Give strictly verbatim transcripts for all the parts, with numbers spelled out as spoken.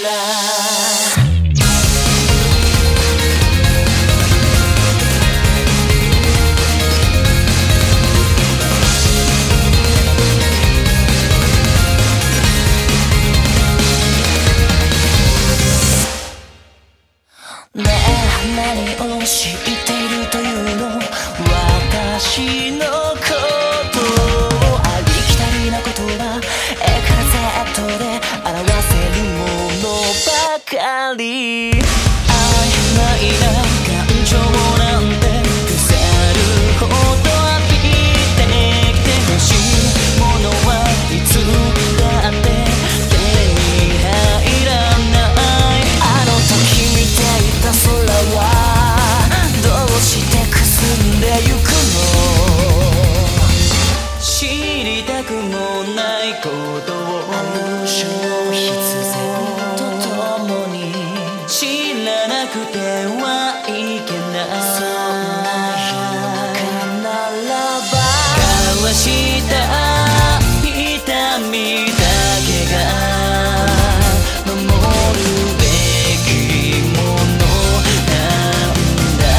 ねえ何を知っているというの私のことをありきたりな言葉エクラゼットで表せるものばかり曖昧な感情なんて腐るほど浴びてきて欲しいものはいつだって手に入らないあの時見ていた空はどうしてくすんでゆくの知りたくもないことをある種の必然とともに知らなくてはいけないそんな夜中ならば交わした痛みだけが守るべきものなんだ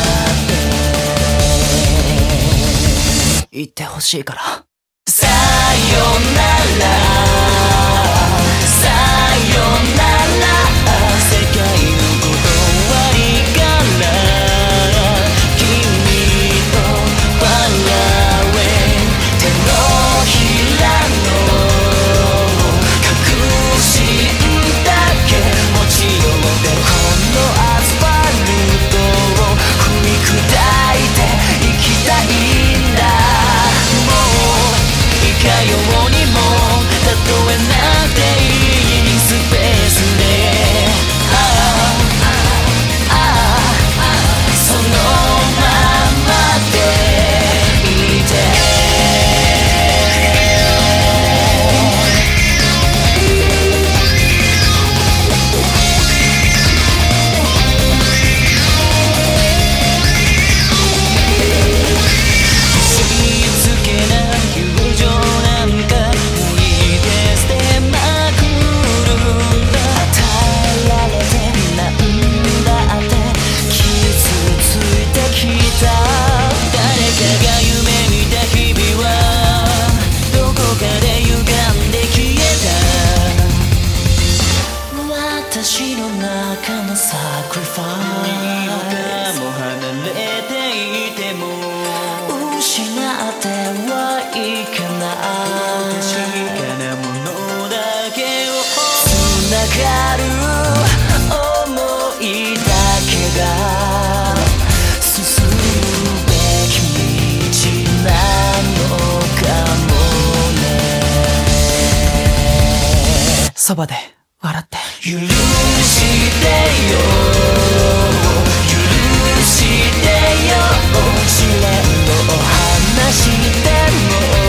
って言ってほしいからさよならさよなら世界のことわりから君と笑え手のひらの確信だけ持ち寄ってこのアスファルトを踏み砕いていきたいんだもういかようにも例えなくていいスペースでああああそのままでいて静けな友情なんかないで捨てまくるんだ与えられてなんだって傷ついてきた誰かが夢見た日々はどこかで歪んで消えた私の中のサクリファイスも離れていても失ってはいけない確かなものだけをつながる想いだけが進むべき道なのかもねそばで笑って許してよ許してよ試練を話しても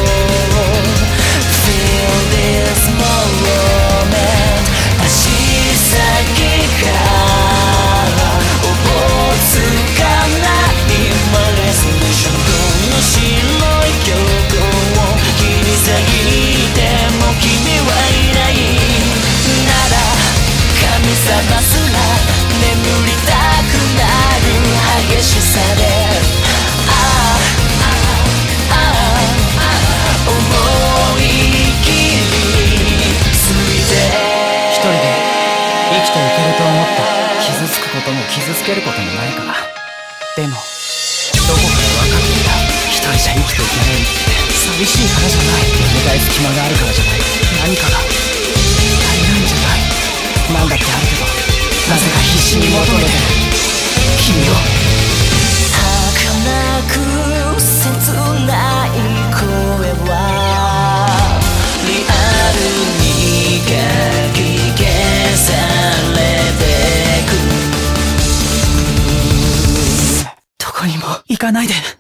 Feel this moment 足先からおぼつかないマレスレーションの白い曲を切り裂いても君はいないなら神様すら眠りたくなる激しさでああああ思い切りついて一人で生きていけると思った傷つくことも傷つけることもないからでもどこかで分かっていた一人じゃ生きていけないって寂しいからじゃない眠たい隙間があるからじゃない何かが足りないんじゃないなんだってあるけどなぜか必死に求めてる君を儚く切ない声はリアルにかき消されてくどこにも行かないで